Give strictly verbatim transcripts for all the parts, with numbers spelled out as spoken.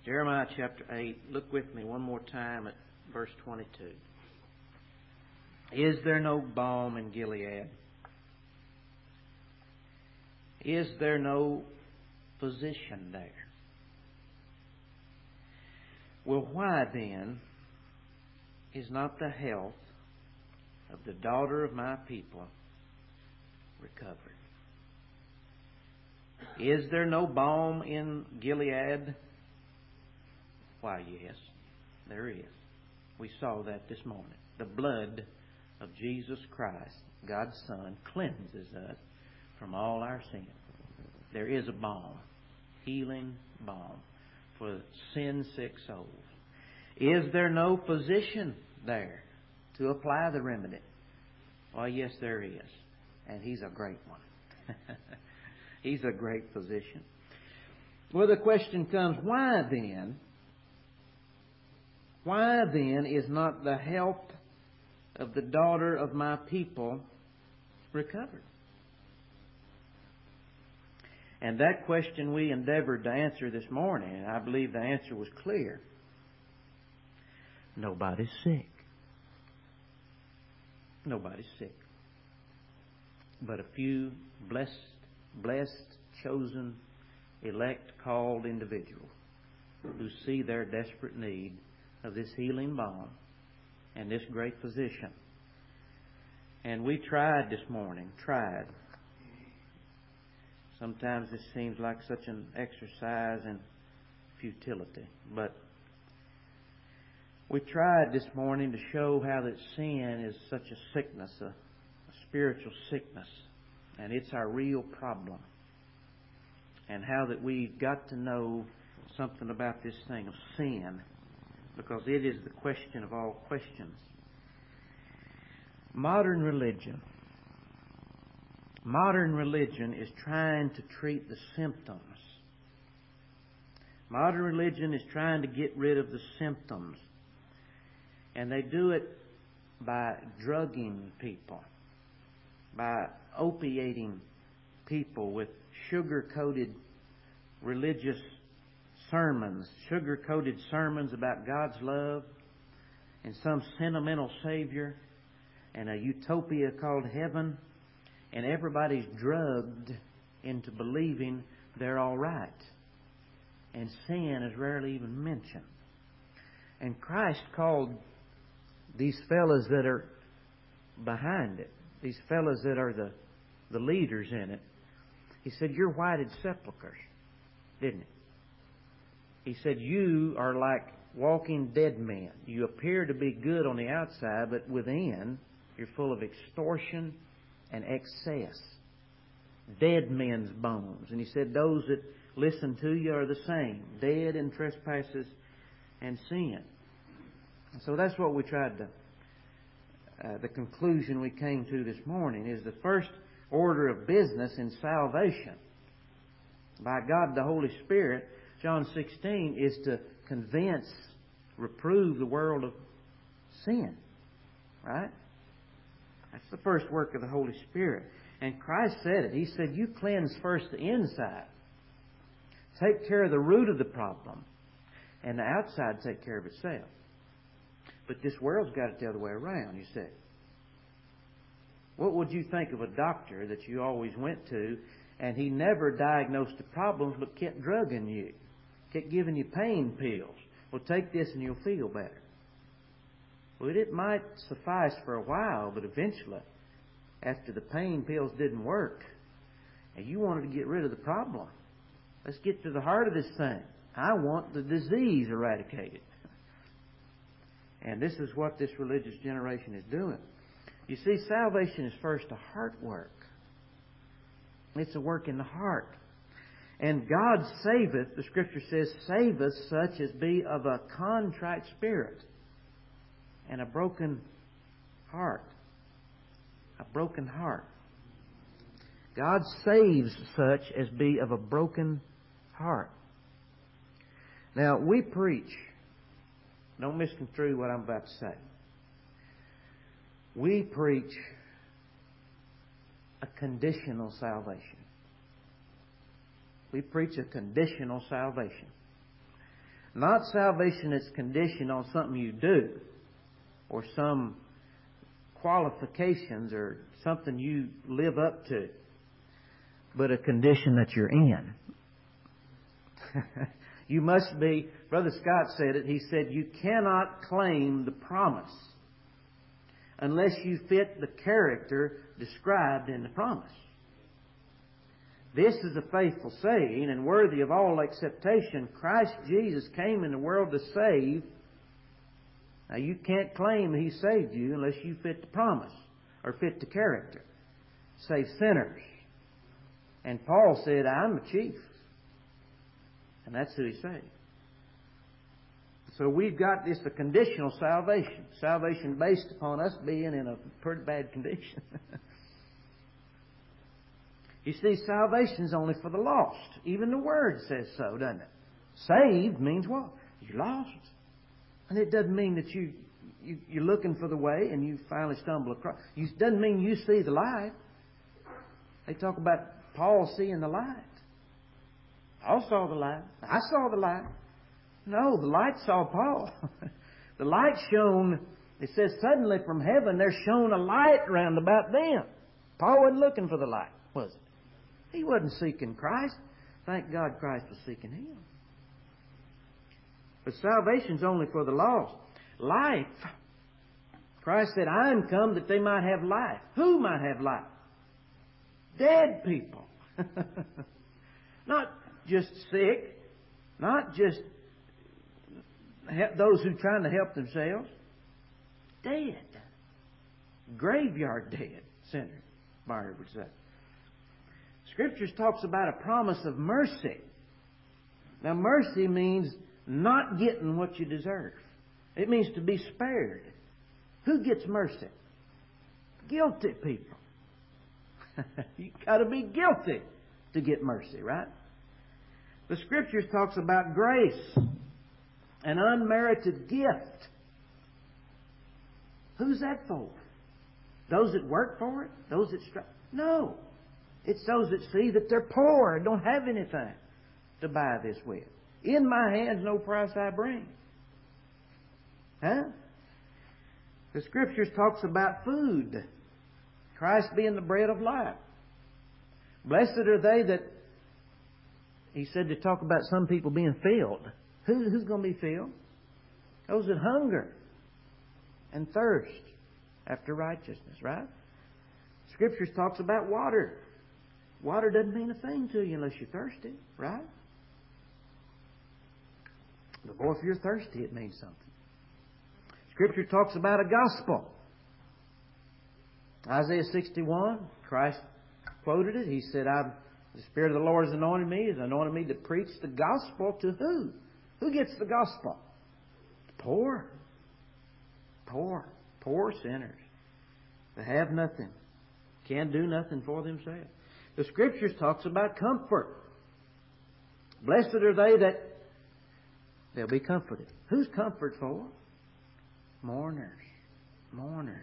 Jeremiah chapter eight. Look with me one more time at verse twenty-two. Is there no balm in Gilead? Is there no physician there? Well, why then is not the health of the daughter of my people recovered? Is there no balm in Gilead? Why, yes, there is. We saw that this morning. The blood of Jesus Christ, God's Son, cleanses us from all our sin. There is a balm, healing balm for sin-sick souls. Is there no physician there to apply the remedy? Well, yes, there is. And He's a great one. He's a great physician. Well, the question comes, why then? Why then is not the health of the daughter of my people recovered? And that question we endeavored to answer this morning, and I believe the answer was clear. Nobody's sick. Nobody's sick. But a few blessed, blessed, chosen, elect, called individuals who see their desperate need of this healing balm and this great physician. And we tried this morning, tried. Sometimes this seems like such an exercise in futility. But we tried this morning to show how that sin is such a sickness, a, a spiritual sickness. And it's our real problem. And how that we've got to know something about this thing of sin, because it is the question of all questions. Modern religion. Modern religion is trying to treat the symptoms. Modern religion is trying to get rid of the symptoms. And they do it by drugging people, by opiating people with sugar-coated religious sermons, sugar-coated sermons about God's love and some sentimental Savior and a utopia called heaven. And everybody's drugged into believing they're all right. And sin is rarely even mentioned. And Christ called these fellas that are behind it, these fellas that are the, the leaders in it, He said, you're whited sepulchres, didn't He? He said, you are like walking dead men. You appear to be good on the outside, but within you're full of extortion and excess. Dead men's bones. And He said, those that listen to you are the same. Dead in trespasses and sin. And so that's what we tried to, uh, the conclusion we came to this morning is the first order of business in salvation by God the Holy Spirit, John sixteen, is to convince, reprove the world of sin. Right? That's the first work of the Holy Spirit. And Christ said it. He said, you cleanse first the inside. Take care of the root of the problem. And the outside take care of itself. But this world's got it the other way around, you see. What would you think of a doctor that you always went to and he never diagnosed the problems but kept drugging you? Kept giving you pain pills. Well, take this and you'll feel better. Well, it might suffice for a while, but eventually, after the pain pills didn't work, and you wanted to get rid of the problem. Let's get to the heart of this thing. I want the disease eradicated. And this is what this religious generation is doing. You see, salvation is first a heart work. It's a work in the heart. And God saveth, the Scripture says, saveth such as be of a contrite spirit and a broken heart. A broken heart. God saves such as be of a broken heart. Now, we preach, don't misconstrue what I'm about to say. We preach a conditional salvation. We preach a conditional salvation. Not salvation that's conditioned on something you do or some qualifications or something you live up to, but a condition that you're in. You must be, Brother Scott said it, he said, you cannot claim the promise unless you fit the character described in the promise. This is a faithful saying and worthy of all acceptation. Christ Jesus came in the world to save. Now you can't claim He saved you unless you fit the promise or fit the character. Save sinners. And Paul said, I'm the chief. And that's who He saved. So we've got this a conditional salvation. Salvation based upon us being in a pretty bad condition. You see, salvation's only for the lost. Even the Word says so, doesn't it? Saved means what? You're lost. And it doesn't mean that you, you, you're looking for the way and you finally stumble across. It doesn't mean you see the light. They talk about Paul seeing the light. Paul saw the light. I saw the light. No, the light saw Paul. The light shone, it says suddenly from heaven there shone a light round about them. Paul wasn't looking for the light, was it? He wasn't seeking Christ. Thank God Christ was seeking him. But salvation's only for the lost. Life. Christ said, I am come that they might have life. Who might have life? Dead people. Not just sick. Not just those who are trying to help themselves. Dead. Graveyard dead sinners, Byron would say. Scriptures talks about a promise of mercy. Now, mercy means not getting what you deserve. It means to be spared. Who gets mercy? Guilty people. You've got to be guilty to get mercy, right? The Scriptures talks about grace, an unmerited gift. Who's that for? Those that work for it? Those that strive? No. It's those that see that they're poor and don't have anything to buy this with. In my hands, no price I bring. Huh? The Scriptures talks about food. Christ being the bread of life. Blessed are they that, He said to talk about some people being filled. Who, who's going to be filled? Those that hunger and thirst after righteousness, right? Scriptures talks about water. Water doesn't mean a thing to you unless you're thirsty, right? But boy, if you're thirsty, it means something. Scripture talks about a gospel. Isaiah sixty-one, Christ quoted it. He said, I've, the Spirit of the Lord has anointed me. He has anointed me to preach the gospel to who? Who gets the gospel? The poor. Poor. Poor sinners. They have nothing. Can't do nothing for themselves. The Scriptures talks about comfort. Blessed are they that they'll be comforted. Who's comfort for? Mourners. Mourners.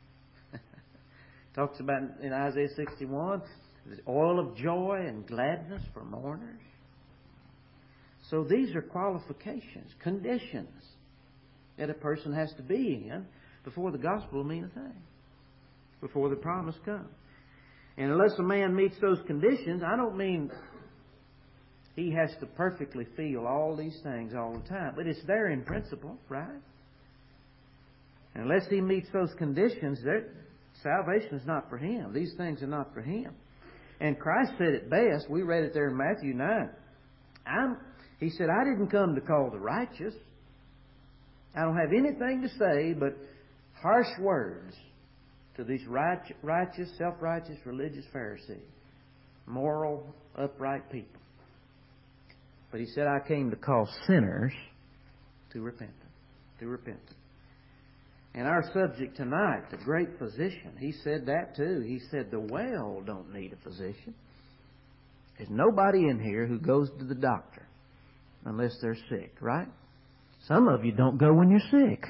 Talks about in Isaiah sixty-one, the oil of joy and gladness for mourners. So these are qualifications, conditions that a person has to be in before the gospel will mean a thing, before the promise comes. And unless a man meets those conditions, I don't mean he has to perfectly feel all these things all the time, but it's there in principle, right? And unless he meets those conditions, salvation is not for him. These things are not for him. And Christ said it best. We read it there in Matthew nine. I'm, he said, I didn't come to call the righteous. I don't have anything to say but harsh words to these righteous, self-righteous, religious Pharisees. Moral, upright people. But he said, I came to call sinners to repentance. To repentance. And our subject tonight, the great physician, he said that too. He said the well don't need a physician. There's nobody in here who goes to the doctor unless they're sick, right? Some of you don't go when you're sick.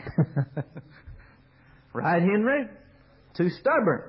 Right, Henry? Too stubborn.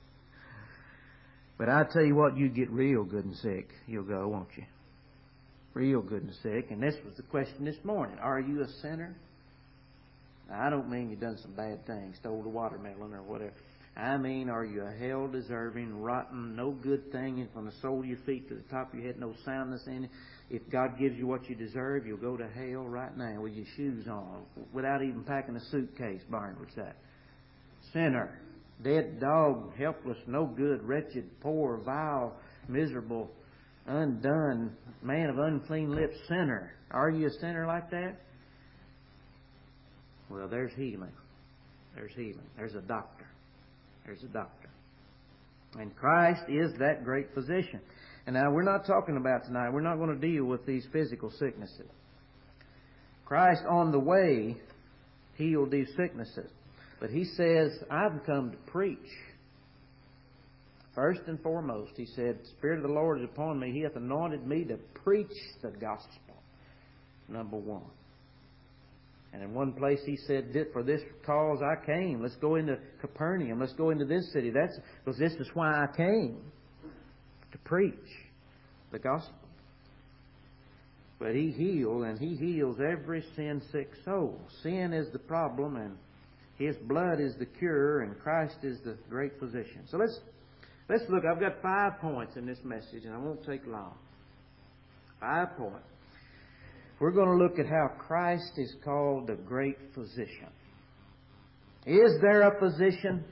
But I tell you what, you get real good and sick, you'll go, won't you? real good and sick. And this was the question this morning. Are you a sinner? Now, I don't mean you've done some bad things, stole the watermelon or whatever. I mean, are you a hell-deserving, rotten, no good thing from the sole of your feet to the top of your head, no soundness in it? If God gives you what you deserve, you'll go to hell right now with your shoes on, without even packing a suitcase, Barnabas said. Sinner, dead dog, helpless, no good, wretched, poor, vile, miserable, undone, man of unclean lips, sinner. Are you a sinner like that? Well, there's healing. There's healing. There's a doctor. There's a doctor. And Christ is that great physician. And now we're not talking about tonight, we're not going to deal with these physical sicknesses. Christ on the way healed these sicknesses. But He says, I've come to preach. First and foremost, He said, the Spirit of the Lord is upon me. He hath anointed me to preach the gospel. Number one. And in one place He said, for this cause I came. Let's go into Capernaum. Let's go into this city. That's because this is why I came. To preach the gospel. But He healed, and He heals every sin-sick soul. Sin is the problem, and His blood is the cure, and Christ is the great physician. So let's let's look. I've got five points in this message, and I won't take long. Five points. We're going to look at how Christ is called the great physician. Is there a physician?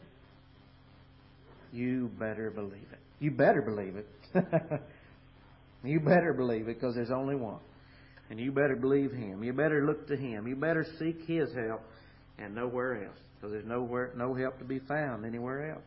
You better believe it. You better believe it. You better believe it, because there's only one. And you better believe Him. You better look to Him. You better seek His help and nowhere else, because there's nowhere, no help to be found anywhere else.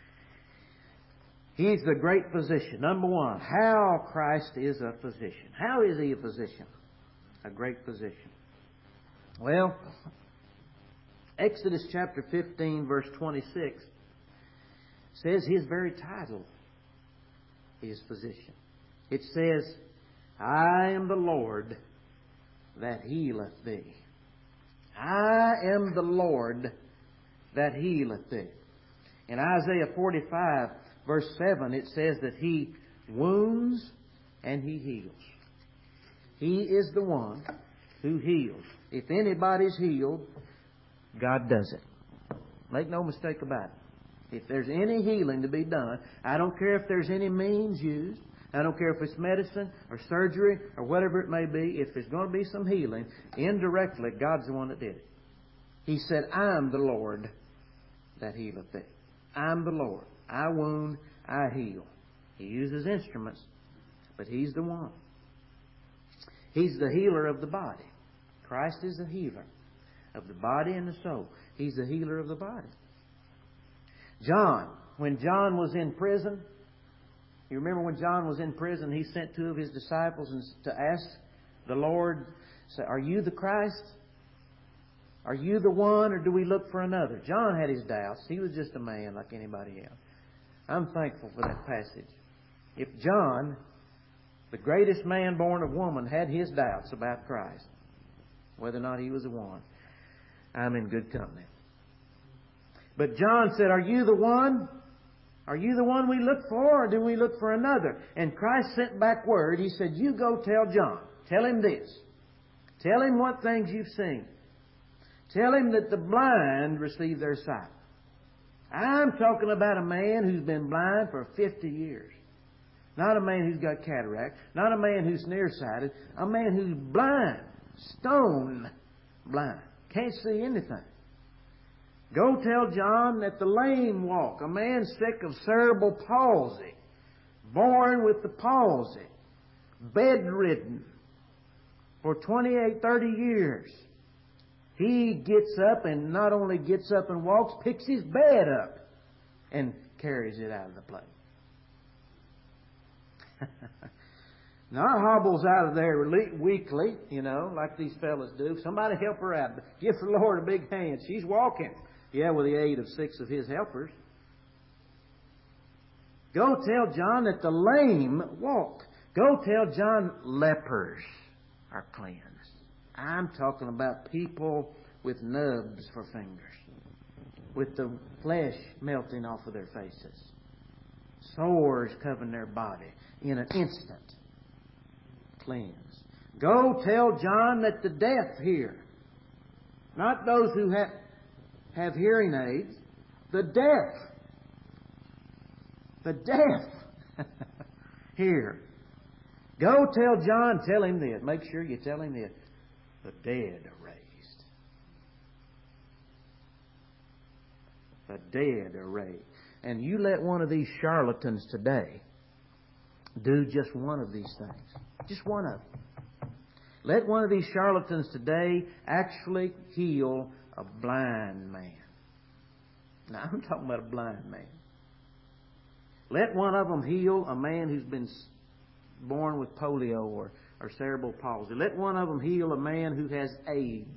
He's the great physician. Number one, how Christ is a physician. How is He a physician? A great physician. Well, Exodus chapter fifteen, verse twenty-six says His very title is physician. It says, I am the Lord that healeth thee. I am the Lord that healeth thee. In Isaiah forty-five, verse seven, it says that He wounds and He heals. He is the one who heals. If anybody's healed, God does it. Make no mistake about it. If there's any healing to be done, I don't care if there's any means used. I don't care if it's medicine or surgery or whatever it may be. If there's going to be some healing, indirectly, God's the one that did it. He said, I'm the Lord that healeth thee. I'm the Lord. I wound, I heal. He uses instruments, but He's the one. He's the healer of the body. Christ is the healer of the body and the soul. He's the healer of the body. John, when John was in prison, you remember when John was in prison, he sent two of his disciples to ask the Lord, say, are you the Christ? Are you the one, or do we look for another? John had his doubts. He was just a man like anybody else. I'm thankful for that passage. If John, the greatest man born of woman, had his doubts about Christ, whether or not He was the one, I'm in good company. But John said, are you the one? Are you the one we look for, or do we look for another? And Christ sent back word. He said, you go tell John. Tell him this. Tell him what things you've seen. Tell him that the blind receive their sight. I'm talking about a man who's been blind for fifty years. Not a man who's got cataract. Not a man who's nearsighted. A man who's blind. Stone blind. Can't see anything. Go tell John that the lame walk. A man sick of cerebral palsy. Born with the palsy. Bedridden. For twenty-eight, thirty years. He gets up, and not only gets up and walks, picks his bed up and carries it out of the place. Now, hobbles out of there weekly, you know, like these fellas do. Somebody help her out. Give the Lord a big hand. She's walking. Yeah, with the aid of six of His helpers. Go tell John that the lame walk. Go tell John lepers are cleansed. I'm talking about people with nubs for fingers, with the flesh melting off of their faces, sores covering their body in an instant. Cleansed. Go tell John that the deaf hear. Not those who have, have hearing aids. The deaf. The deaf hear. Go tell John, tell him this. Make sure you tell him this. The dead are raised. The dead are raised. And you let one of these charlatans today do just one of these things. Just one of them. Let one of these charlatans today actually heal a blind man. Now, I'm talking about a blind man. Let one of them heal a man who's been born with polio or, or cerebral palsy. Let one of them heal a man who has AIDS.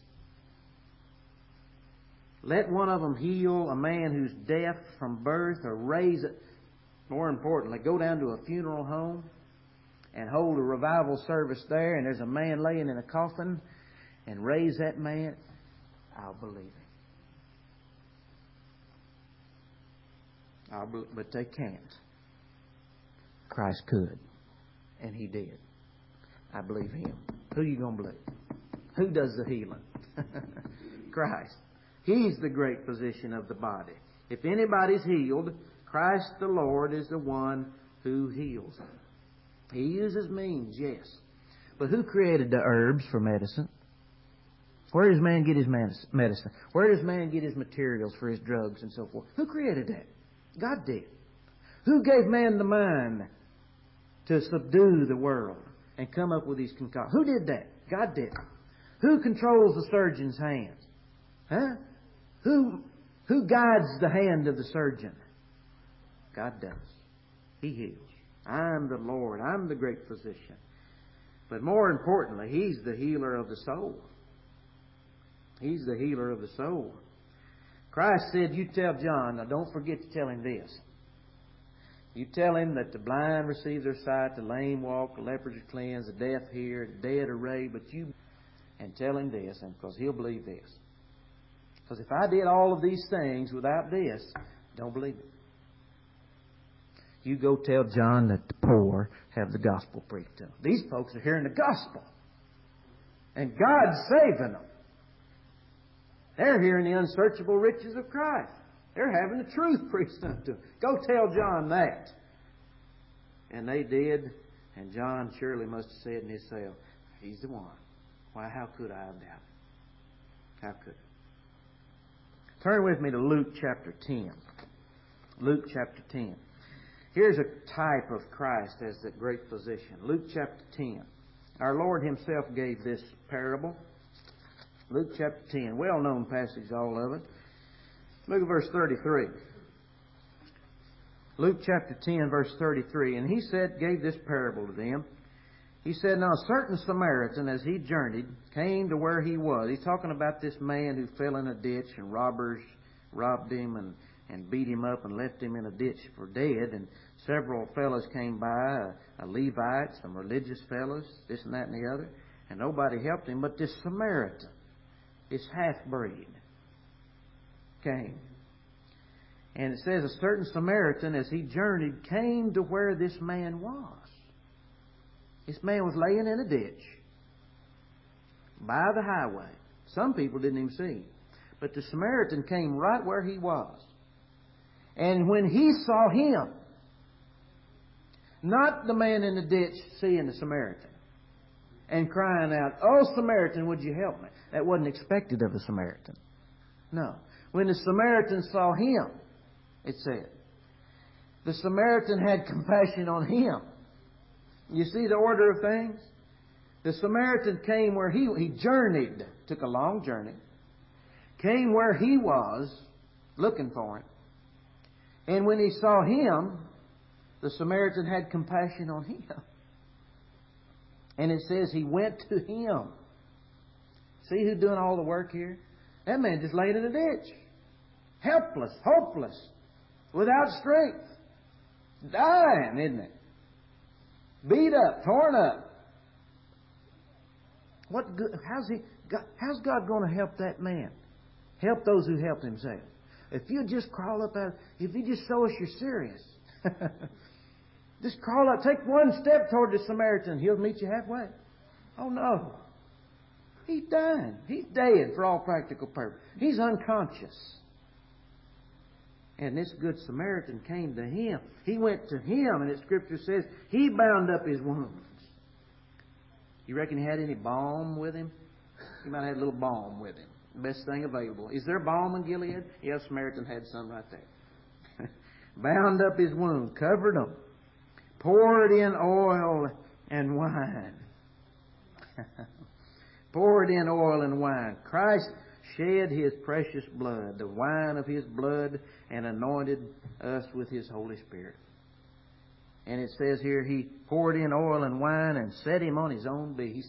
Let one of them heal a man who's deaf from birth, or raise it. More importantly, go down to a funeral home and hold a revival service there, and there's a man laying in a coffin, and raise that man. I'll believe it. I'll be, but they can't. Christ could, and He did. I believe Him. Who are you going to believe? Who does the healing? Christ. He's the great physician of the body. If anybody's healed, Christ the Lord is the one who heals. He uses means, yes. But who created the herbs for medicine? Where does man get his medicine? Where does man get his materials for his drugs and so forth? Who created that? God did. Who gave man the mind to subdue the world and come up with these concoctions? Who did that? God did. Who controls the surgeon's hands? Huh? Who, who guides the hand of the surgeon? God does. He heals. I'm the Lord. I'm the great physician. But more importantly, He's the healer of the soul. He's the healer of the soul. Christ said, you tell John, now don't forget to tell him this. You tell him that the blind receive their sight, the lame walk, the lepers are cleansed, the deaf hear, the dead are raised, but you, and tell him this, and because he'll believe this. Because if I did all of these things without this, don't believe it. You go tell John that the poor have the gospel preached to them. These folks are hearing the gospel. And God's saving them. They're hearing the unsearchable riches of Christ. They're having the truth preached unto them. Go tell John that. And they did. And John surely must have said in his cell, He's the one. Why, how could I have doubted? How could I? Turn with me to Luke chapter ten. Luke chapter ten. Here's a type of Christ as the great physician. Luke chapter ten. Our Lord Himself gave this parable. Luke chapter ten. Well-known passage, all of it. Look at verse thirty-three. Luke chapter ten, verse thirty-three. And He said, gave this parable to them. He said, now a certain Samaritan, as he journeyed, came to where he was. He's talking about this man who fell in a ditch and robbers robbed him and and beat him up and left him in a ditch for dead. And several fellows came by, a, a Levite, some religious fellows, this and that and the other, and nobody helped him. But this Samaritan, this half-breed, came. And it says, a certain Samaritan, as he journeyed, came to where this man was. This man was laying in a ditch by the highway. Some people didn't even see him. But the Samaritan came right where he was. And when he saw him, not the man in the ditch seeing the Samaritan and crying out, "Oh, Samaritan, would you help me?" That wasn't expected of a Samaritan. No. When the Samaritan saw him, it said, the Samaritan had compassion on him. You see the order of things? The Samaritan came where he, he journeyed, took a long journey, came where he was, looking for him. And when he saw him, the Samaritan had compassion on him. And it says he went to him. See who's doing all the work here? That man just laid in a ditch. Helpless, hopeless, without strength. Dying, isn't it? Beat up, torn up. What good, how's he? God, how's God going to help that man? Help those who help themselves. If you just crawl up out, if you just show us you're serious, just crawl up, take one step toward the Samaritan, he'll meet you halfway. Oh no. He's dying. He's dead for all practical purposes. He's unconscious. And this Good Samaritan came to him. He went to him, and the Scripture says he bound up his wounds. You reckon he had any balm with him? He might have had a little balm with him. Best thing available. Is there balm in Gilead? Yes, Samaritan had some right there. Bound up his wound, covered them, poured in oil and wine. Poured in oil and wine. Christ shed His precious blood, the wine of His blood, and anointed us with His Holy Spirit. And it says here, He poured in oil and wine and set Him on His own beast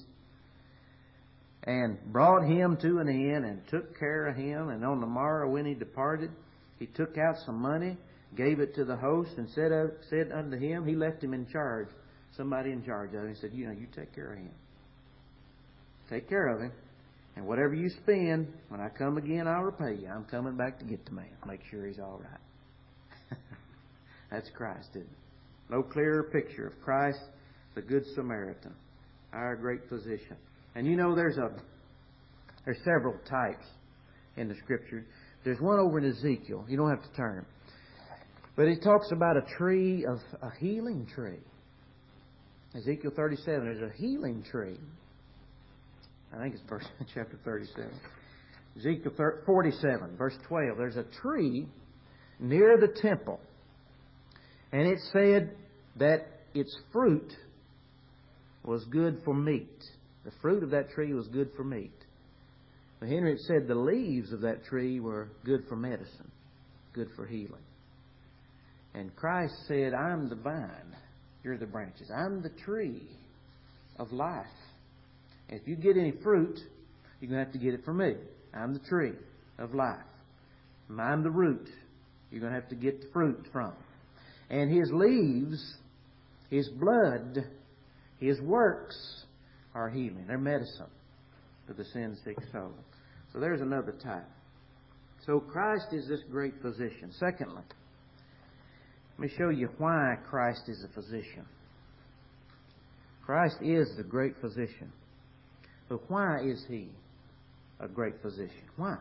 and brought Him to an inn and took care of Him. And on the morrow when He departed, He took out some money, gave it to the host, and said, uh, said unto him, He left him in charge, somebody in charge of him. He said, you know, you take care of him. Take care of him. And whatever you spend, when I come again, I'll repay you. I'm coming back to get the man. Make sure he's all right. That's Christ, isn't it? No clearer picture of Christ, the Good Samaritan, our great physician. And you know, there's a there's several types in the Scripture. There's one over in Ezekiel. You don't have to turn. But it talks about a tree of a healing tree. Ezekiel thirty-seven, there's a healing tree. I think it's verse chapter thirty-seven. Ezekiel forty-seven, verse twelve. There's a tree near the temple. And it said that its fruit was good for meat. The fruit of that tree was good for meat. But Henry said the leaves of that tree were good for medicine, good for healing. And Christ said, I'm the vine, you're the branches. I'm the tree of life. If you get any fruit, you're going to have to get it from me. I'm the tree of life. I'm the root. You're going to have to get the fruit from. And His leaves, His blood, His works are healing. They're medicine for the sin-sick soul. So there's another type. So Christ is this great physician. Secondly, let me show you why Christ is a physician. Christ is the great physician. But why is He a great physician? Why?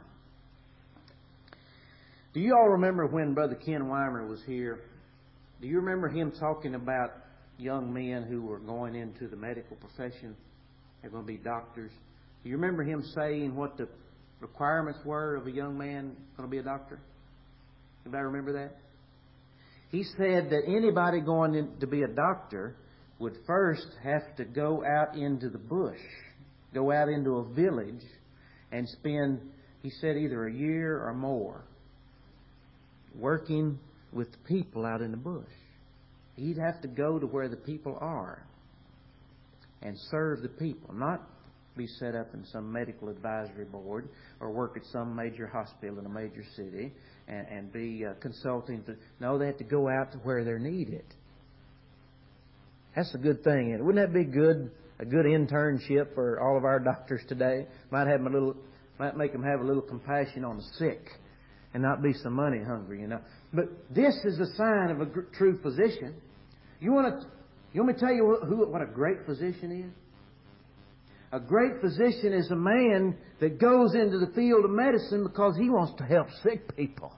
Do you all remember when Brother Ken Weimer was here? Do you remember him talking about young men who were going into the medical profession? They're going to be doctors. Do you remember him saying what the requirements were of a young man going to be a doctor? Anybody remember that? He said that anybody going in to be a doctor would first have to go out into the bush, go out into a village and spend, he said, either a year or more working with the people out in the bush. He'd have to go to where the people are and serve the people, not be set up in some medical advisory board or work at some major hospital in a major city and, and be uh, consulting. To, no, they have to go out to where they're needed. That's a good thing. And wouldn't that be good? A good internship for all of our doctors today. Might have them a little, might make them have a little compassion on the sick, and not be so money hungry, you know. But this is a sign of a gr- true physician. You want to, you want me to tell you who, what a great physician is? A great physician is a man that goes into the field of medicine because he wants to help sick people.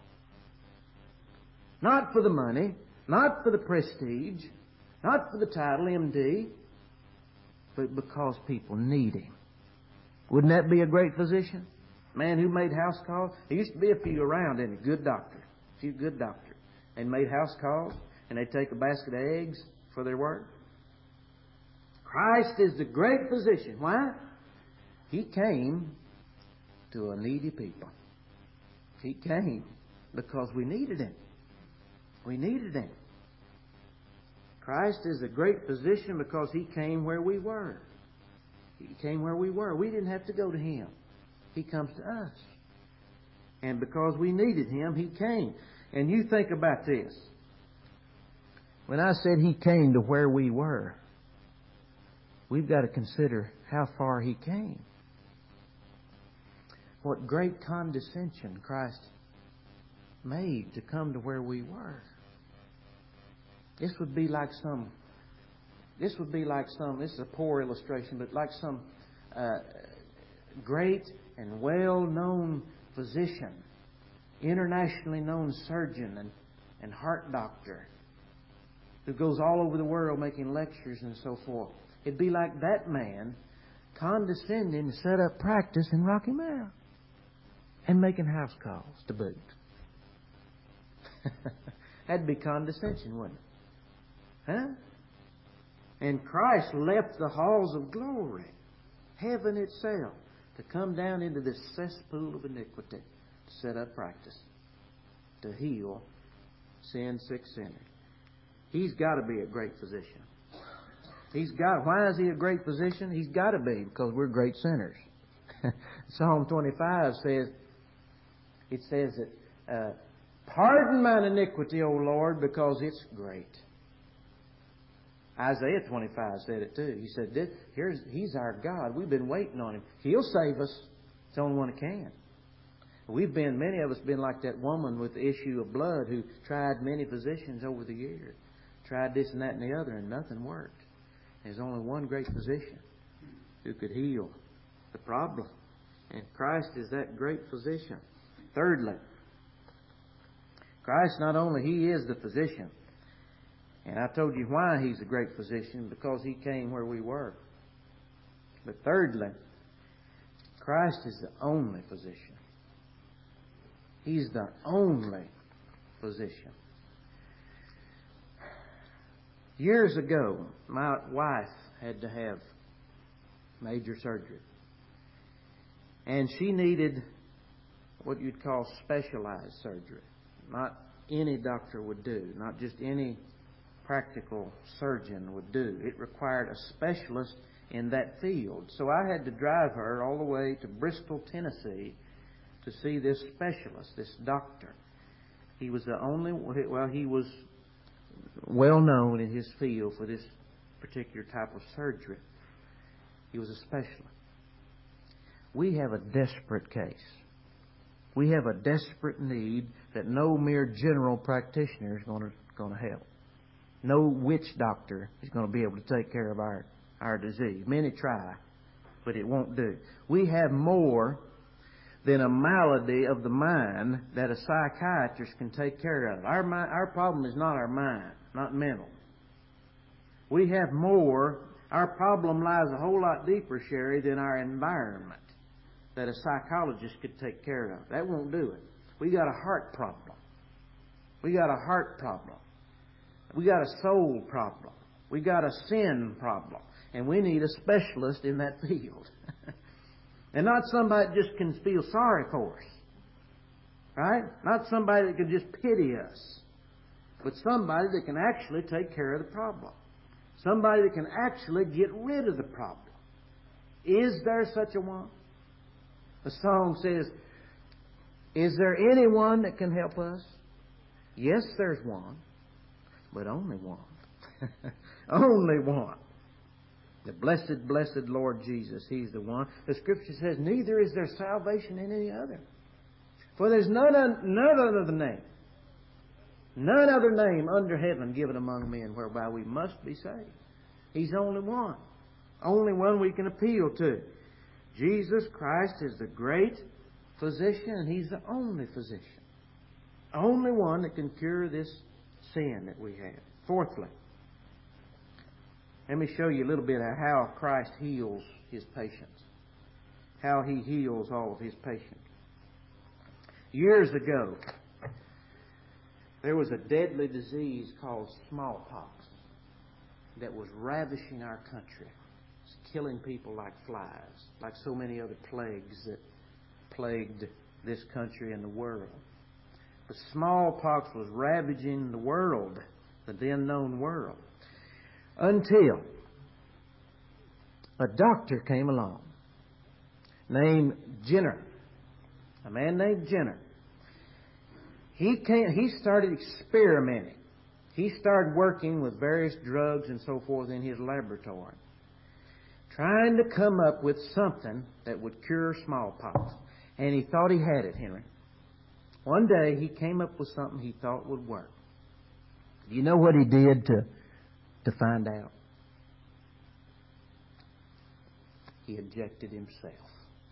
Not for the money, not for the prestige, not for the title M D, but because people need him. Wouldn't that be a great physician? Man who made house calls. There used to be a few around, and a good doctor, a few good doctors, and made house calls, and they'd take a basket of eggs for their work. Christ is the great physician. Why? He came to a needy people. He came because we needed Him. We needed Him. Christ is a great physician because He came where we were. He came where we were. We didn't have to go to Him. He comes to us. And because we needed Him, He came. And you think about this. When I said He came to where we were, we've got to consider how far He came. What great condescension Christ made to come to where we were. This would be like some, this would be like some, this is a poor illustration, but like some uh, great and well-known physician, internationally known surgeon and, and heart doctor who goes all over the world making lectures and so forth. It'd be like that man condescending to set up practice in Rocky Mount and making house calls to boot. That'd be condescension, wouldn't it? Huh? And Christ left the halls of glory, heaven itself, to come down into this cesspool of iniquity to set up practice, to heal sin-sick sinners. He's got to be a great physician. He's got. Why is he a great physician? He's got to be, because we're great sinners. Psalm twenty-five says, it says that, uh, pardon mine iniquity, O Lord, because it's great. Isaiah twenty-five said it too. He said, this, here's, He's our God. We've been waiting on Him. He'll save us. It's the only one that can. We've been, many of us been like that woman with the issue of blood who tried many physicians over the years. Tried this and that and the other, and nothing worked. There's only one great physician who could heal the problem. And Christ is that great physician. Thirdly, Christ, not only He is the physician, and I told you why He's a great physician, because He came where we were. But thirdly, Christ is the only physician. He's the only physician. Years ago, my wife had to have major surgery. And she needed what you'd call specialized surgery. Not any doctor would do. Not just any practical surgeon would do. It required a specialist in that field. So I had to drive her all the way to Bristol, Tennessee to see this specialist, this doctor. He was the only, well, he was well known in his field for this particular type of surgery. He was a specialist. We have a desperate case. We have a desperate need that no mere general practitioner is going to, going to help. No witch doctor is going to be able to take care of our, our disease. Many try, but it won't do. We have more than a malady of the mind that a psychiatrist can take care of. Our mind, our problem is not our mind, not mental. We have more. Our problem lies a whole lot deeper, Sherry, than our environment that a psychologist could take care of. That won't do it. We got a heart problem. We got a heart problem. We got a soul problem. We got a sin problem. And we need a specialist in that field. And not somebody that just can feel sorry for us. Right? Not somebody that can just pity us. But somebody that can actually take care of the problem. Somebody that can actually get rid of the problem. Is there such a one? The song says, is there anyone that can help us? Yes, there's one. But only one. Only one. The blessed, blessed Lord Jesus. He's the one. The Scripture says, neither is there salvation in any other. For there's none, none other name. None other name under heaven given among men whereby we must be saved. He's the only one. Only one we can appeal to. Jesus Christ is the great physician, and He's the only physician. Only one that can cure this sin that we have. Fourthly, let me show you a little bit of how Christ heals His patients. How He heals all of His patients. Years ago, there was a deadly disease called smallpox that was ravishing our country. It's killing people like flies, like so many other plagues that plagued this country and the world. The smallpox was ravaging the world, the then known world, until a doctor came along named Jenner, a man named Jenner. He came, he started experimenting. He started working with various drugs and so forth in his laboratory, trying to come up with something that would cure smallpox. And he thought he had it, Henry. One day he came up with something he thought would work. Do you know what he did to, to find out? He injected Himself.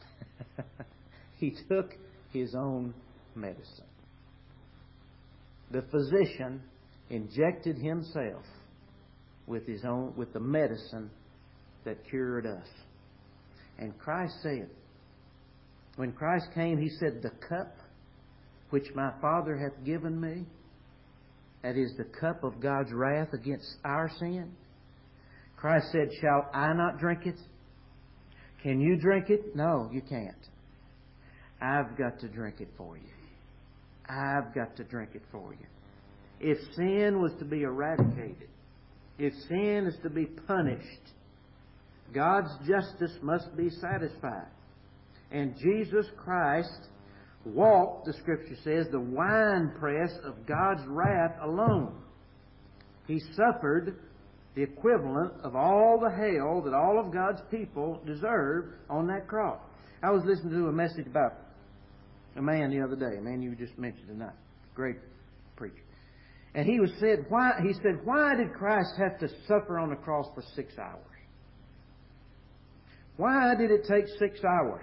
He took His own medicine. The physician injected Himself with His own, with the medicine that cured us. And Christ said, when Christ came, He said, the cup which my Father hath given me, that is the cup of God's wrath against our sin. Christ said, shall I not drink it? Can you drink it? No, you can't. I've got to drink it for you. I've got to drink it for you. If sin was to be eradicated, if sin is to be punished, God's justice must be satisfied. And Jesus Christ walked, the Scripture says, the winepress of God's wrath alone. He suffered the equivalent of all the hell that all of God's people deserve on that cross. I was listening to a message about a man the other day, a man you just mentioned tonight, great preacher. And he was said, why? He said, why did Christ have to suffer on the cross for six hours? Why did it take six hours?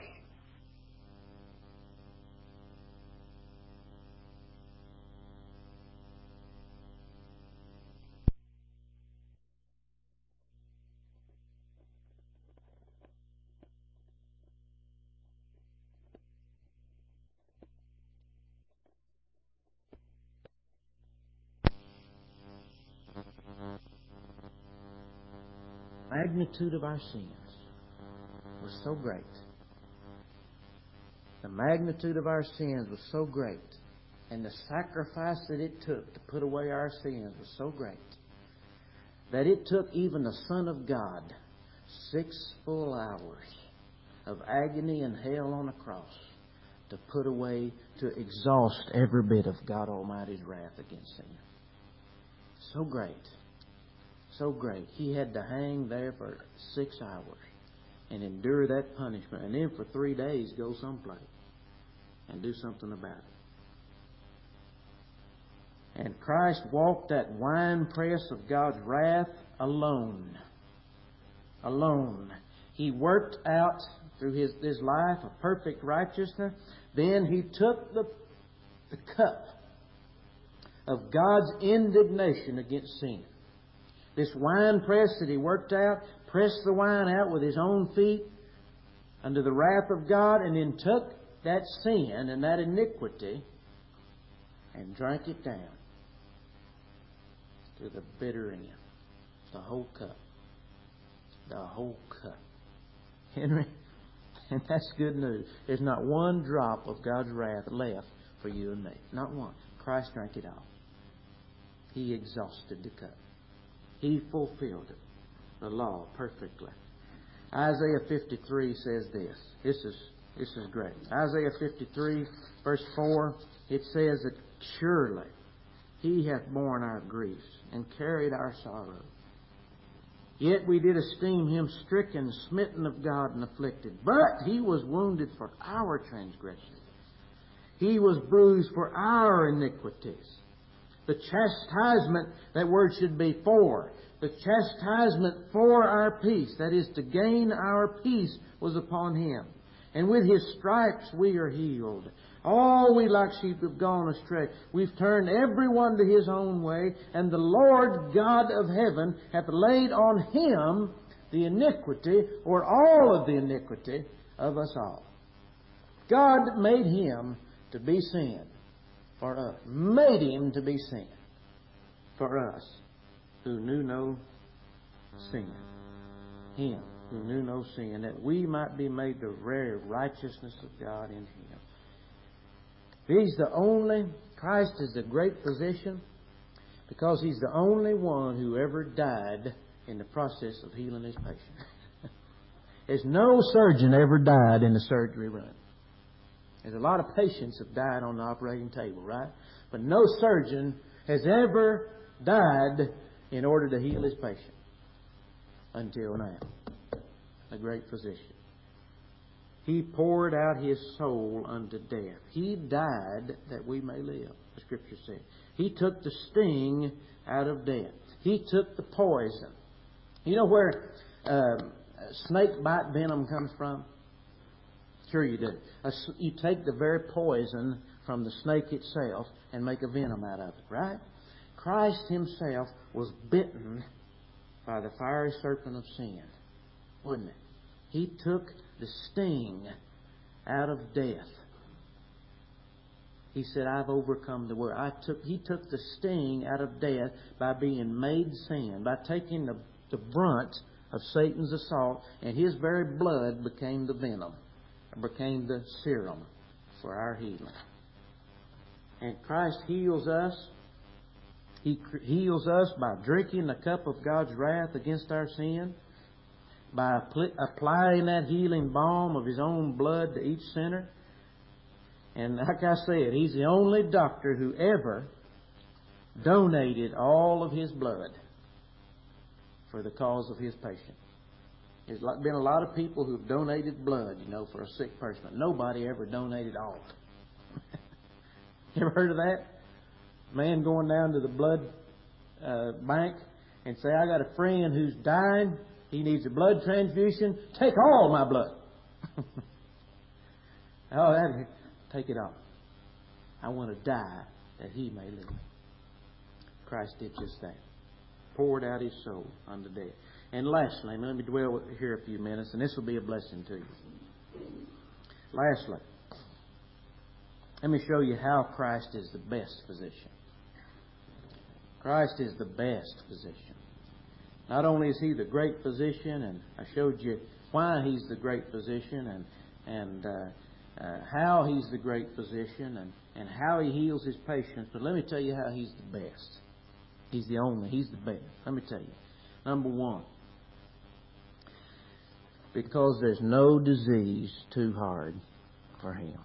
The magnitude of our sins was so great. The magnitude of our sins was so great. And the sacrifice that it took to put away our sins was so great that it took even the Son of God six full hours of agony and hell on a cross to put away, to exhaust every bit of God Almighty's wrath against sin. So great. So great. He had to hang there for six hours and endure that punishment. And then for three days go someplace and do something about it. And Christ walked that winepress of God's wrath alone. Alone. He worked out through his, his life a perfect righteousness. Then He took the, the cup of God's indignation against sin. This wine press that He worked out, pressed the wine out with His own feet under the wrath of God, and then took that sin and that iniquity and drank it down to the bitter end. The whole cup. The whole cup. Henry, and that's good news. There's not one drop of God's wrath left for you and me. Not one. Christ drank it all. He exhausted the cup. He fulfilled it, the law, perfectly. Isaiah fifty-three says this. This is this is great. Isaiah fifty-three, verse four, it says that surely He hath borne our griefs and carried our sorrows. Yet we did esteem Him stricken, smitten of God, and afflicted. But He was wounded for our transgressions. He was bruised for our iniquities. The chastisement, that word should be for. The chastisement for our peace, that is to gain our peace, was upon Him. And with His stripes we are healed. All we like sheep have gone astray. We've turned every one to his own way, and the Lord God of heaven hath laid on Him the iniquity, or all of the iniquity, of us all. God made Him to be sin for us. Made Him to be sin for us who knew no sin. Him who knew no sin, that we might be made the very righteousness of God in Him. He's the only, Christ is the great physician because He's the only one who ever died in the process of healing His patient. There's no surgeon ever died in the surgery room. There's a lot of patients have died on the operating table, right? But no surgeon has ever died in order to heal his patient until now. A great physician. He poured out His soul unto death. He died that we may live, the Scripture says. He took the sting out of death. He took the poison. You know where uh, snake bite venom comes from? Sure you do. You take the very poison from the snake itself and make a venom out of it, right? Christ Himself was bitten by the fiery serpent of sin, wasn't it? He took the sting out of death. He said, I've overcome the world. I took, he took the sting out of death by being made sin, by taking the, the brunt of Satan's assault, and His very blood became the venom, became the serum for our healing. And Christ heals us. He heals us by drinking the cup of God's wrath against our sin, by applying that healing balm of His own blood to each sinner. And like I said, He's the only doctor who ever donated all of His blood for the cause of His patient. There's been a lot of people who've donated blood, you know, for a sick person, but nobody ever donated all. You ever heard of that? Man going down to the blood uh, bank and say, I got a friend who's dying. He needs a blood transfusion. Take all my blood. Oh, that, take it all. I want to die that He may live. Christ did just that. Poured out His soul unto death. And lastly, let me dwell here a few minutes, and this will be a blessing to you. Lastly, let me show you how Christ is the best physician. Christ is the best physician. Not only is He the great physician, and I showed you why He's the great physician, and and uh, uh, how He's the great physician, and, and how He heals His patients, but let me tell you how He's the best. He's the only. He's the best. Let me tell you. Number one, because there's no disease too hard for Him.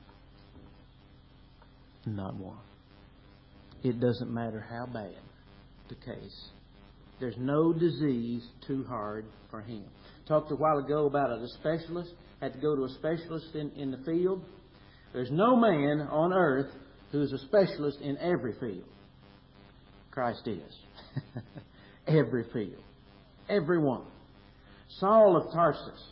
Not one. It doesn't matter how bad the case. There's no disease too hard for Him. Talked a while ago about a specialist. Had to go to a specialist in, in the field. There's no man on earth who's a specialist in every field. Christ is. Every field. Every one. Saul of Tarsus.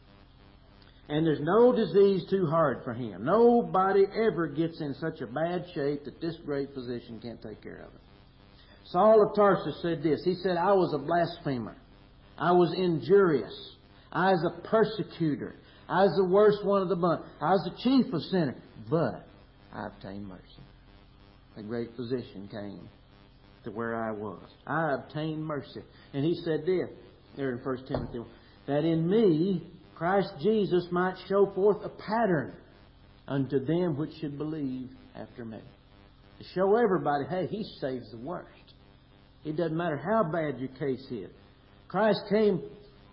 And there's no disease too hard for Him. Nobody ever gets in such a bad shape that this great physician can't take care of it. Saul of Tarsus said this. He said, I was a blasphemer. I was injurious. I was a persecutor. I was the worst one of the bunch. I was the chief of sinners. But I obtained mercy. The great physician came to where I was. I obtained mercy. And he said this, there in First Timothy, that in me Christ Jesus might show forth a pattern unto them which should believe after me. To show everybody, hey, He saves the worst. It doesn't matter how bad your case is. Christ came,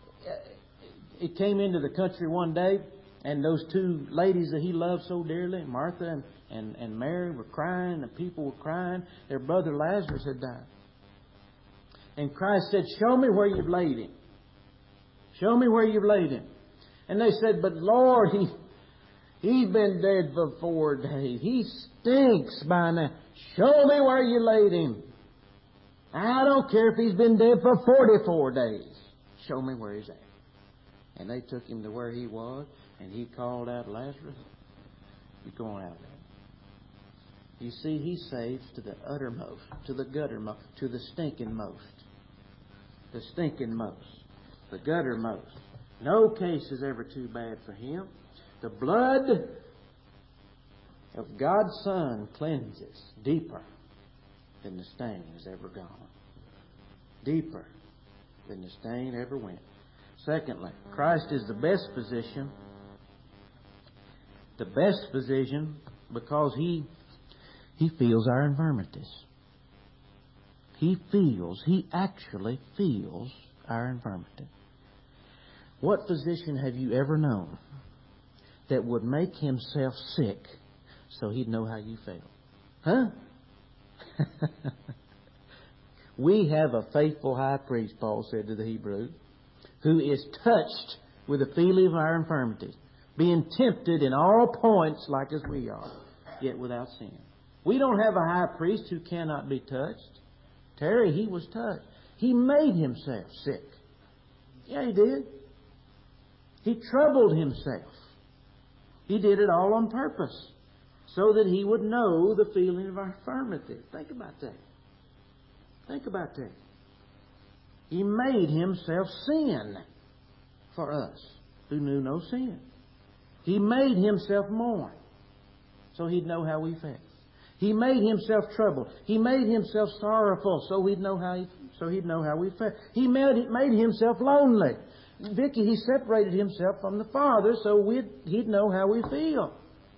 it came into the country one day, and those two ladies that He loved so dearly, Martha and, and, and Mary, were crying, and people were crying. Their brother Lazarus had died. And Christ said, show me where you've laid him. Show me where you've laid him. And they said, but Lord, he, he's been dead for four days. He stinks by now. Show me where you laid him. I don't care if he's been dead for forty-four days. Show me where he's at. And they took him to where he was, and he called out, Lazarus, you're going out there. You see, He saves to the uttermost, to the guttermost, to the stinking most. The stinking most. The guttermost. No case is ever too bad for Him. The blood of God's Son cleanses deeper than the stain has ever gone. Deeper than the stain ever went. Secondly, Christ is the best physician. The best physician because He He feels our infirmities. He feels, He actually feels our infirmity. What physician have you ever known that would make himself sick so he'd know how you felt? Huh? We have a faithful high priest, Paul said to the Hebrews, who is touched with the feeling of our infirmities, being tempted in all points like as we are, yet without sin. We don't have a high priest who cannot be touched. Terry, he was touched. He made himself sick. Yeah, he did. He troubled Himself. He did it all on purpose, so that He would know the feeling of our infirmity. Think about that. Think about that. He made Himself sin for us who knew no sin. He made Himself mourn so He'd know how we felt. He made Himself troubled. He made Himself sorrowful so He'd know how he, so He'd know how we felt. He made, made Himself lonely. Vicky, He separated Himself from the Father so we'd, He'd know how we feel.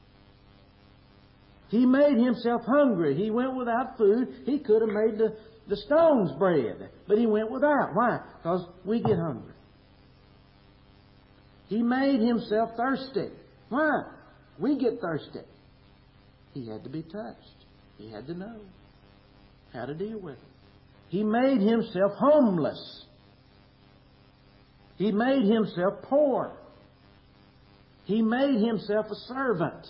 He made Himself hungry. He went without food. He could have made the, the stones bread, but He went without. Why? Because we get hungry. He made Himself thirsty. Why? We get thirsty. He had to be touched. He had to know how to deal with it. He made Himself homeless. He made Himself poor. He made Himself a servant.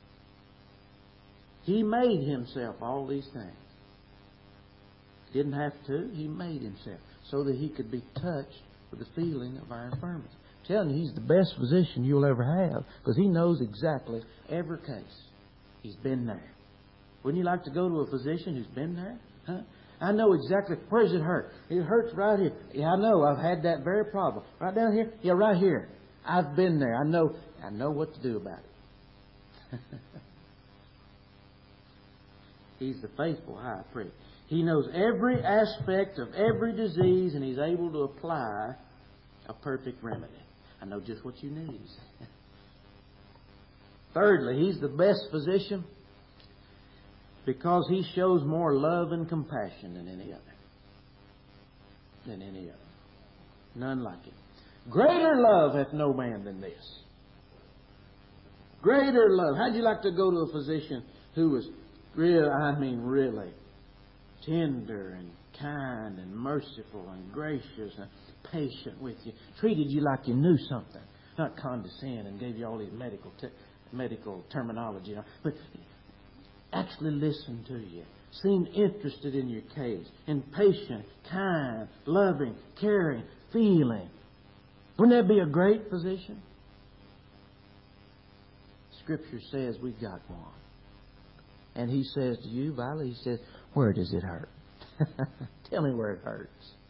He made Himself all these things. Didn't have to. He made Himself so that He could be touched with the feeling of our infirmity. I'm telling you, He's the best physician you'll ever have because He knows exactly every case. He's been there. Wouldn't you like to go to a physician who's been there? Huh? I know exactly. Where does it hurt? It hurts right here. Yeah, I know. I've had that very problem. Right down here? Yeah, right here. I've been there. I know. I know what to do about it. He's the faithful high priest. He knows every aspect of every disease, and He's able to apply a perfect remedy. I know just what you need. Thirdly, He's the best physician because He shows more love and compassion than any other. Than any other. None like Him. Greater love hath no man than this. Greater love. How'd you like to go to a physician who was real, I mean really, tender and kind and merciful and gracious and patient with you? Treated you like you knew something. Not condescend and gave you all these medical te- medical terminology, you know, but actually listened to you. Seemed interested in your case. And patient, kind, loving, caring, feeling. Wouldn't that be a great physician? Scripture says we got one. And He says to you, Violet, He says, where does it hurt? Tell me where it hurts.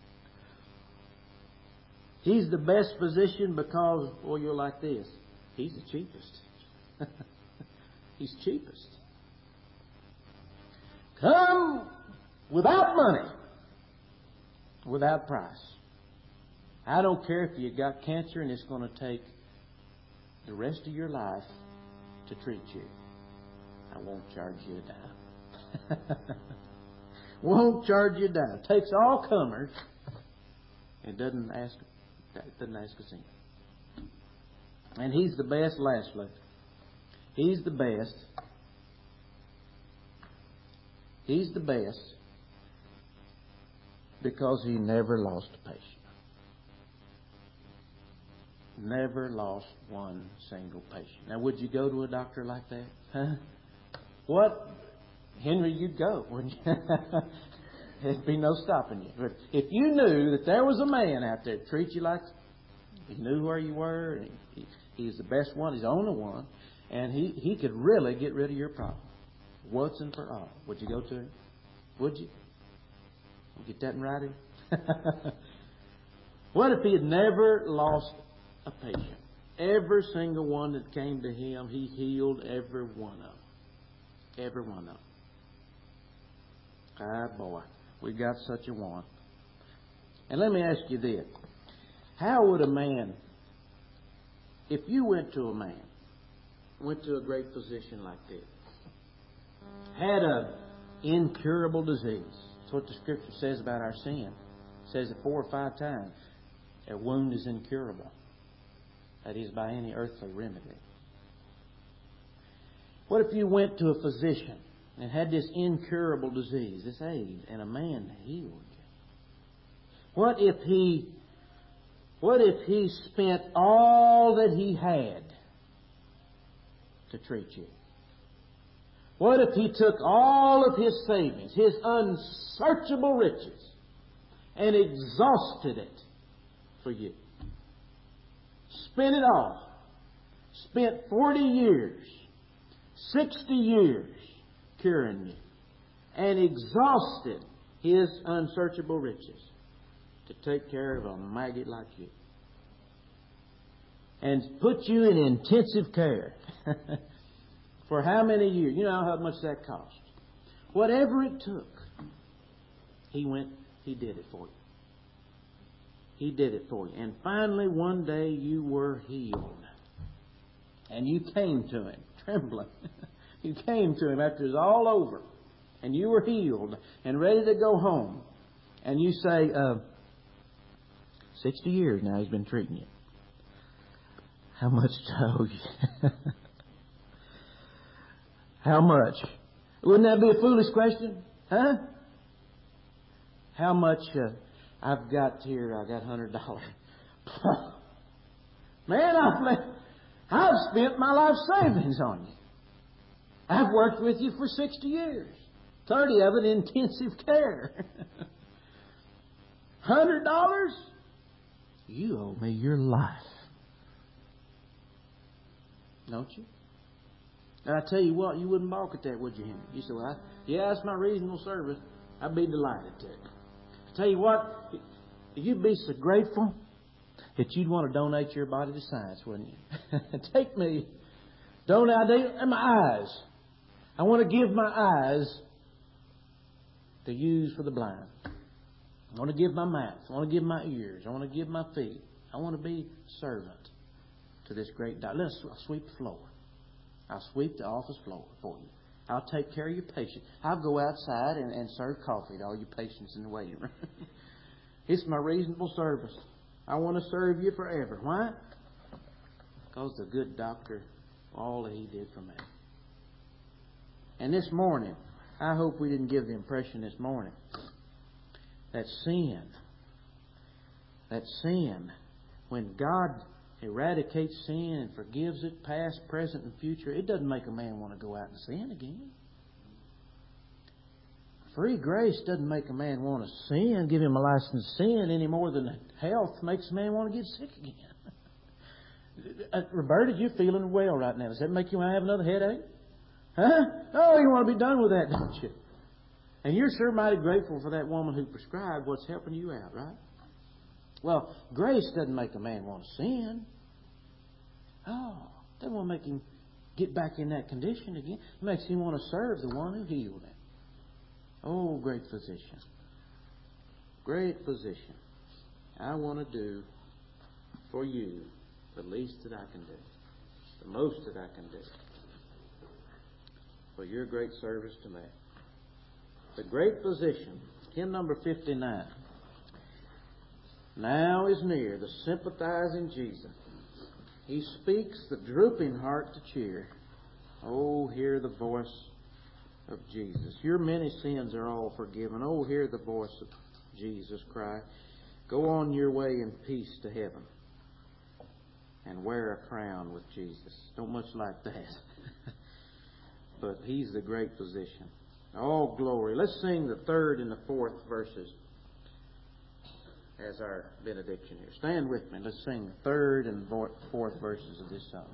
He's the best physician because, well, you're like this. He's the cheapest. He's cheapest. Come without money, without price. I don't care if you got cancer and it's going to take the rest of your life to treat you. I won't charge you a dime. Won't charge you a dime. Takes all comers and doesn't ask doesn't ask a cent. And He's the best, lastly. He's the best. He's the best because He never lost a patient. Never lost one single patient. Now, would you go to a doctor like that? Huh? What? Henry, you'd go, wouldn't you? There'd be no stopping you. But if you knew that there was a man out there to treat you like He knew where you were, and he, He's the best one, He's the only one, and he, he could really get rid of your problem once and for all. Would you go to Him? Would you? Get that in writing? What if He had never lost a patient? Every single one that came to Him, He healed every one of them. Every one of them. Ah, boy, we got such a one. And let me ask you this. How would a man, if you went to a man, went to a great physician like this, had an incurable disease. That's what the Scripture says about our sin. It says it four or five times. A wound is incurable. That is, by any earthly remedy. What if you went to a physician and had this incurable disease, this AIDS, and a man healed you? What if he, what if he spent all that he had to treat you? What if he took all of his savings, his unsearchable riches, and exhausted it for you? spent it all. Spent forty years, sixty years curing you, and exhausted His unsearchable riches to take care of a maggot like you. And put you in intensive care. For how many years? You know how much that cost. Whatever it took, He went, He did it for you. He did it for you. And finally, one day, you were healed. And you came to Him, trembling. You came to Him after it was all over. And you were healed and ready to go home. And you say, uh, sixty years now He's been treating you. How much do I owe you? How much? Wouldn't that be a foolish question? Huh? How much uh, I've got here? I got one hundred dollars. Man, I've, I've spent my life savings on you. I've worked with you for sixty years. thirty of it in intensive care. one hundred dollars? You owe me your life. Don't you? And I tell you what, you wouldn't balk at that, would you, Henry? You say, well, I, yeah, that's my reasonable service. I'd be delighted to. I tell you what, you'd be so grateful that you'd want to donate your body to science, wouldn't you? Take me. Donate and my eyes. I want to give my eyes to use for the blind. I want to give my mouth. I want to give my ears. I want to give my feet. I want to be servant to this great doctor. Let's sweep the floor. I'll sweep the office floor for you. I'll take care of your patients. I'll go outside and, and serve coffee to all your patients in the waiting room. It's my reasonable service. I want to serve you forever. Why? Because the good doctor, all that He did for me. And this morning, I hope we didn't give the impression this morning that sin, that sin, when God eradicates sin and forgives it, past, present, and future, it doesn't make a man want to go out and sin again. Free grace doesn't make a man want to sin, give him a license to sin any more than health makes a man want to get sick again. uh, Roberta, you're feeling well right now. Does that make you want to have another headache? Huh? Oh, you want to be done with that, don't you? And you're sure mighty grateful for that woman who prescribed what's helping you out, right? Well, grace doesn't make a man want to sin. Oh, it doesn't want to make him get back in that condition again. It makes him want to serve the one who healed him. Oh, great physician. Great physician. I want to do for you the least that I can do. The most that I can do. For your great service to me. The great physician. Hymn number fifty-nine. Now is near the sympathizing Jesus. He speaks the drooping heart to cheer. Oh, hear the voice of Jesus. Your many sins are all forgiven. Oh, hear the voice of Jesus cry. Go on your way in peace to heaven and wear a crown with Jesus. Don't much like that. But He's the great physician. All glory. Let's sing the third and the fourth verses as our benediction here. Stand with me. Let's sing the third and fourth verses of this song.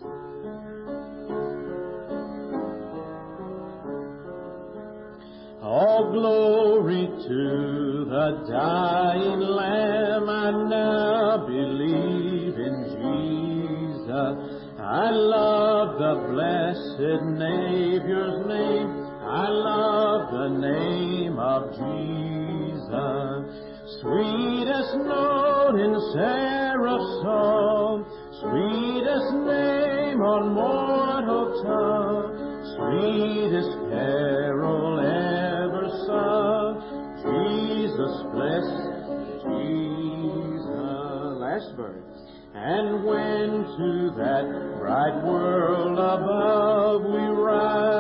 All glory to the dying Lamb. I now believe in Jesus. I love the blessed Savior's name. I love the name of Jesus. Sweetest note in seraph's song, sweetest name on mortal tongue, sweetest carol ever sung, Jesus, blessed Jesus. Last verse. And when to that bright world above we rise,